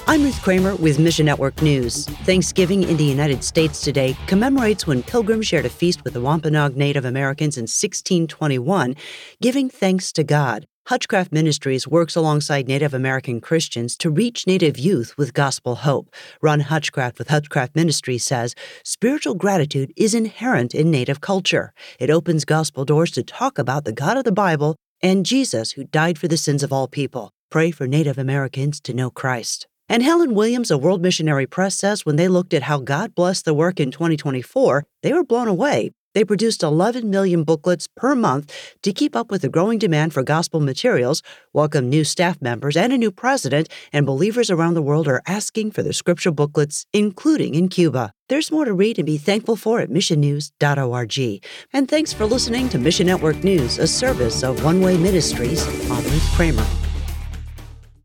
I'm Ruth Kramer with Mission Network News. Thanksgiving in the United States today commemorates when Pilgrims shared a feast with the Wampanoag Native Americans in 1621, giving thanks to God. Hutchcraft Ministries works alongside Native American Christians to reach Native youth with gospel hope. Ron Hutchcraft with Hutchcraft Ministries says spiritual gratitude is inherent in Native culture. It opens gospel doors to talk about the God of the Bible and Jesus, who died for the sins of all people. Pray for Native Americans to know Christ. And Helen Williams of World Missionary Press says when they looked at how God blessed the work in 2024, they were blown away. They produced 11 million booklets per month to keep up with the growing demand for gospel materials, welcome new staff members and a new president, and believers around the world are asking for the scripture booklets, including in Cuba. There's more to read and be thankful for at missionnews.org. And thanks for listening to Mission Network News, a service of One Way Ministries. I'm Ruth Kramer.